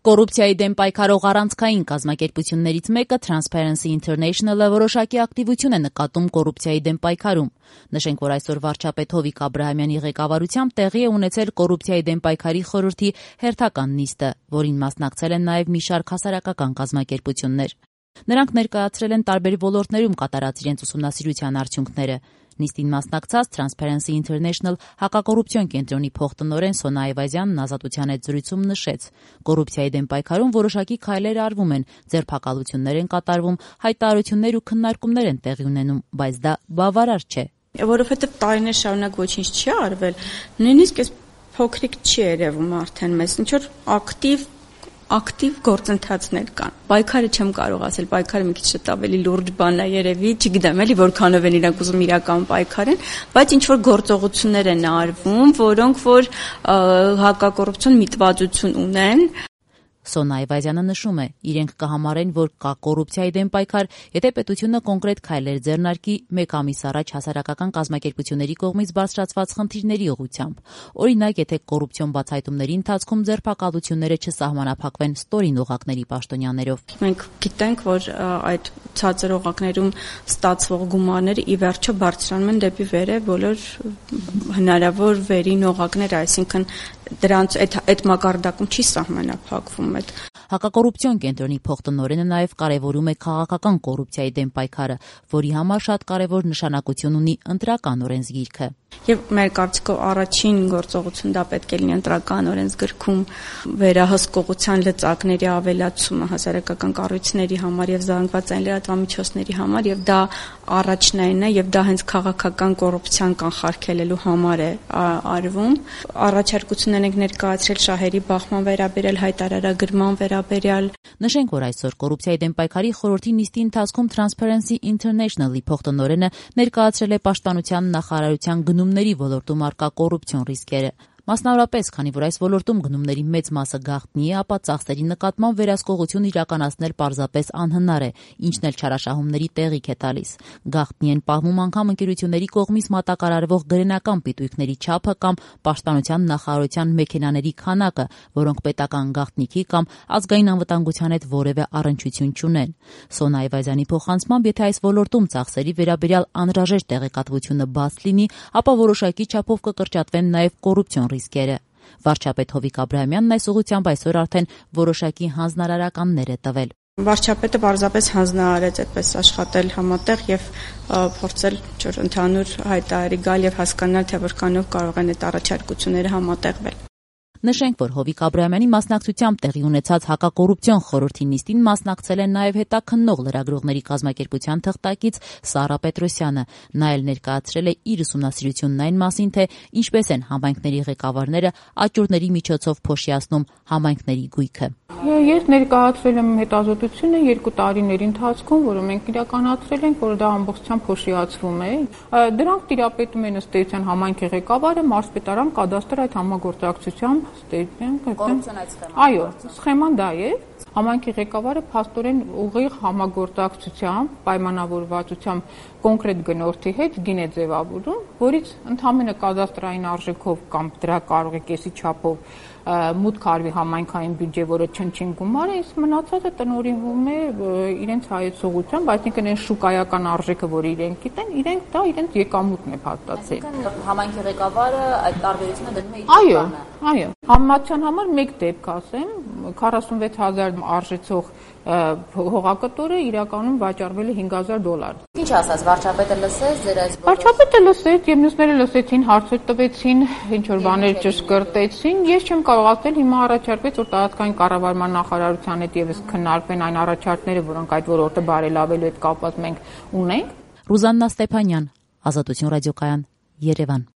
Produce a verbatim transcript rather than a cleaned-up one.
Կոռուպցիայի դեմ պայքարող առանցքային կազմակերպություններից մեկը Transparency International-ը որոշակի ակտիվություն է նկատում կոռուպցիայի դեմ պայքարում։ Նշենք, որ այսօր վարչապետ Հովիկ Աբրահամյանի ղեկավարությամբ տեղի է ունեցել կոռուպցիայի դեմ պայքարի խորհրդի հերթական նիստը, որին մասնակցել են նաև մի շարք հասարակական կազմակերպություններ։ Նրանք ներկայացրել են տարբեր ոլորտներում կատարած իրենց ուսումնասիրության արդյունքները։ Նիստին մասնակցած Transparency International հակակոռուպցիոն կենտրոնի փոխտնօրեն Սոնա Այվազյանն Ազատության հետ զրույցում նշեց. կոռուպցիայի դեմ պայքարում որոշակի քայլեր արվում են, ձերբակալություններ են կատարվում, հայտարարություններ ու քննարկումներ են տեղի ունենում, բայց դա բավարար չէ։ Որովհետև տարիներ շարունակ ոչինչ չի արվել, նույնիսկ այս փոքրիկ չի երևում արդեն մեզ, ինչ որ ակտիվ ակտիվ գործընթացներ կան։ Պայքարը չեմ կարող ասել, պայքարը մի քիչ շատ ավելի լուրջ բան է երևի, չգիտեմ էլի որքանով են իրանք ուզում իրական պայքարեն, բայց ինչ որ գործողություններ են արվում, որոնք որ հակակոռուպցիոն միտվածություն ունեն։ Սոնա Այվազյանը նշում է, իրենք կհամարեն, որ կա կոռուպցիայի դեմ պայքար, եթե պետությունը կոնկրետ քայլեր ձեռնարկի մեկ ամիս առաջ հասարակական կազմակերպությունների կողմից բարձրացված խնդիրների ուղղությամբ։ Օրինակ, եթե կոռուպցիոն բացահայտումների ընթացքում ձերբակալությունները չսահմանափակվեն ստորին օղակների պաշտոնյաներով։ Մենք գիտենք, որ այդ ցածր օղակներում ստացվող գումարները ի վերջո բարձրանում են դեպի վերև բոլոր հնարավոր վերին օղակները, այսինքն դրանց այդ այդ մակարդակում չի սահմանափակվում այդ։ Հակակոռուպցիոն կենտրոնի փոխտնօրենը նաև կարևորում է քաղաքական կոռուպցիայի դեմ պայքարը, որի համար շատ կարևոր նշանակություն ունի ընտրական օրենսգիրքը։ Եվ մեր կարծիքով առաջին գործողություն դա պետք է լինի ընտրական օրենսգրքում վերահսկողության լծակների ավելացումը հասարակական կառույցների համար եւ զանգվածային լրատվամիջոցների համար, եւ դա առաջնայինն է եւ դա հենց քաղաքական կոռուպցիան կանխարգելելու համար է արվում։ Առաջարկություններ ենք ներկայացրել շահերի բախման վերաբերյալ, հայտարարագրման վերաբերյալ։ Նշենք, որ այսօր կոռուպցիայի դեմ պայքարի խորհրդի նիստի ընթացքում Transparency International-ի փոխտնօրենը ներկայացրել է պաշտպանության նախարարության գնումների ոլորտում առկա կոռուպցիոն ռիսկերը։ Մասնավորապես, քանի որ այս ոլորտում գնումների մեծ մասը գաղտնի է, ապա ծախսերի նկատմամբ վերահսկողություն իրականացնել պարզապես անհնար է, ինչն էլ չարաշահումների տեղիք է տալիս։ Գաղտնի են պահվում անգամ ընկերությունների կողմից մատակարարվող գրենական պիտույքների չափը կամ պաշտպանության նախարարության մեքենաների քանակը, որոնք պետական գաղտնիքի կամ ազգային անվտանգության հետ որևէ առնչություն չունեն։ Սոնա Այվազյանի փոխանցմամբ, եթե այս ոլորտում ծախսերի վերաբերյալ անհրաժեշտ տեղեկատվությունը բաց լինի, ապա որոշակի չափով կկրճատվեն նաև կոռուպցիոն ռիսկերը։ Վարչապետ Հովիկ Աբրահամյանն այս ուղղությամբ այսօր արդեն որոշակի հանձնարարականներ է տվել։ Վարչապետը պարզապես հանձնարարեց այդպես աշխատել համատեղ եւ փորձել ճոր ընդհանուր հայտարարի գալ եւ հասկանալ, թե որքանով կարող են այդ առաջարկությունները համատեղվել։ Նշենք, որ Հովիկ Աբրահամյանի մասնակցությամբ տեղի ունեցած հակակոռուպցիոն խորհրդի նիստին մասնակցել են նաև հետաքննող լրագրողների կազմակերպության թղթակից Սարա Պետրոսյանը։ Նա էլ ներկայացրել է իր ուսումնասիրությունն այն մասին, թե ինչպես են համայնքների ղեկավարները աճուրների միջոցով փոշիացնում համայնքների գույքը։ Ես ներկայացրել եմ հետազոտությունը երկու տարիների ընթացքում, որը մենք իրականացրել ենք, որ դա ամբողջությամբ փոշիացվում է։ Դրանք տիրապետում են ըստ էության համայնքի ղեկավարը, մարզպետարան, կադաստր այդ համագործակցությամբ Այո, սխեման դա է։ Համայնքի ղեկավարը փաստորեն ուղիղ համագործակցությամբ, պայմանավորվածությամբ կոնկրետ գնորդի հետ գին է ձևավորում, որից ընդհանրապես կադաստրային արժեքով կամ դրա կարող է կեսի չափով մուտք արվի համայնքային բյուջե, որը չնչին գումար է, իսկ մնացածը տնօրինվում է իրենց հայեցողությամբ, այսինքն այն շուկայական արժեքը, որ իրենք գիտեն, իրենք դա իրենց եկամուտն է փաստացել։ Համայնքի ղեկավարը այդ տարբերությունը դնում է իր Այո, այո։ Համացան համար մեկ դեպք ասեմ, քառասունվեց հազար արժեցող հողակտորը իրականում վաճառվել է հինգ հազար դոլար։ Ինչ ասած, վարչապետը լսեց ձեր այս Վարչապետը լսեց, եւ մյուսները լսեցին, հարցեր տվեցին, ինչ որ բաներ ճշգրտեցին։ Ես չեմ կարող ասել, հիմա առաջարկվեց, որ տարածքային կառավարման նախարարության հետ եւս քննարկվեն այն առաջարկները, որոնք այդ ոլորտը բարելավելու հետ կապված մենք ունենք։ Ռուզաննա Ստեփանյան, Ազատություն ռադիոկայան, Երևան։